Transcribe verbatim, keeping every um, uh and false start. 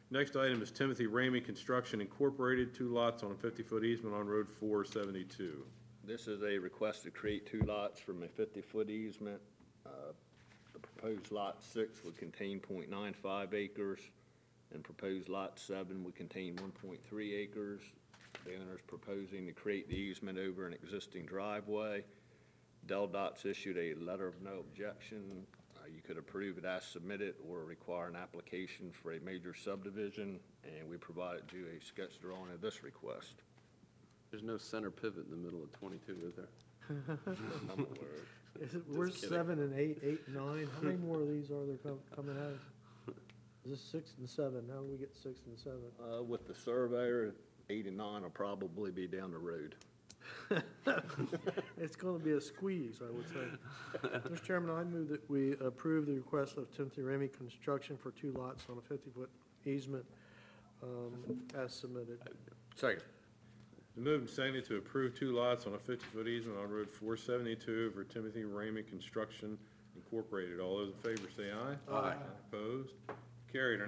Next item is Timothy Ramey Construction Incorporated, two lots on a fifty-foot easement on Road four seventy-two. This is a request to create two lots from a fifty-foot easement. Uh, The proposed lot six would contain point nine five acres, and proposed lot seven would contain one point three acres. The owner is proposing to create the easement over an existing driveway. Del Dot's issued a letter of no objection. Uh, You could approve it as submitted or require an application for a major subdivision, and we provided you a sketch drawing of this request. There's no center pivot in the middle of twenty-two, is there? I'm aware. Is it, where's kidding. seven and eight, eight and nine? How many more of these are there com- coming out? Is this six and seven? How do we get six and seven? Uh, With the surveyor, eight and nine will probably be down the road. It's gonna be a squeeze, I would say. Mister Chairman, I move that we approve the request of Timothy Ramey Construction for two lots on a fifty-foot easement, um, as submitted. Second. The move and seconded to approve two lots on a fifty-foot easement on Road four seventy-two for Timothy Ramey Construction Incorporated. All those in favor say aye. Aye. Opposed? Carried. Our